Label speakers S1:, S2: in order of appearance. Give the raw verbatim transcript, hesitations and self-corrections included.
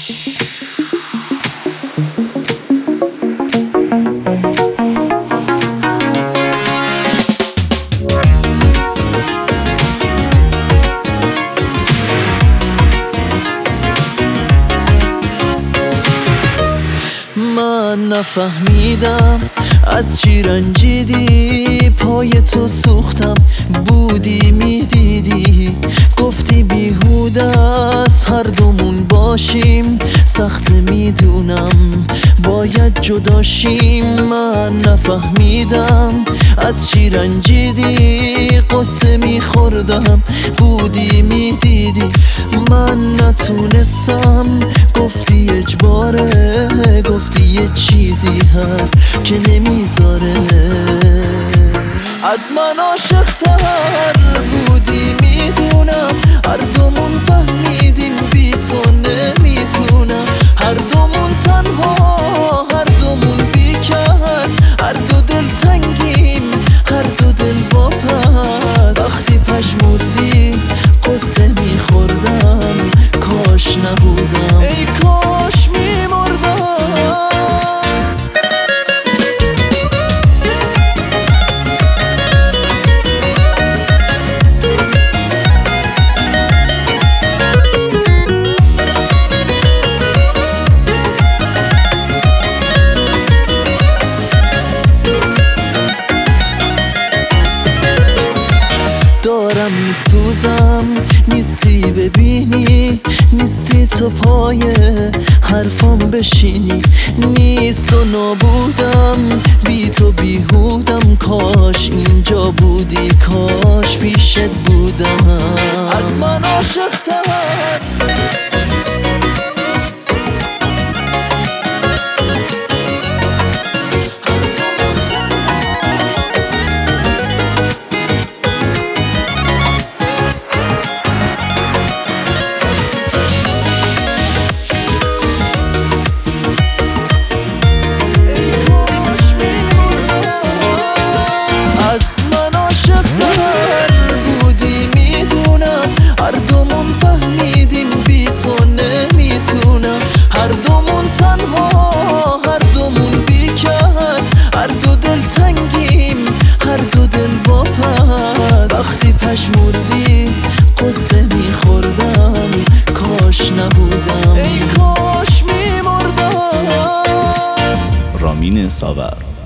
S1: من نفهمیدم از چی رنجیدی، پای تو سوختم بودی میدیدی، گفتی بیهوده است هر دومون باشیم، سخت میدونم باید جداشیم. من نفهمیدم از چی رنجیدی، قصه میخوردم بودی میدیدی، من نتونستم گفتی اجباره، گفتی یه چیزی هست که نمیذاره. از من عاشق‌تر بودی میدونم، هر دومون فهمیدیم بی تو نمیتونم، هر دومون تنها، هر دومون بی کس، هر دو دل تنگیم، هر دو دل واپس. وقتی پشمردی قصه میخوردم، کاش نبودم، ای کاش میمردم. دارم میسوزم نیستی ببینی، نیستی تو پای حرفام بشینی، نیست و نابودم بی تو بیهودم، کاش اینجا بودی، کاش پیشت بودم. از من عاشق‌تر وقتی پشمردی قصه میخوردم، کاش نبودم، ای کاش میمردم.
S2: رامین ساور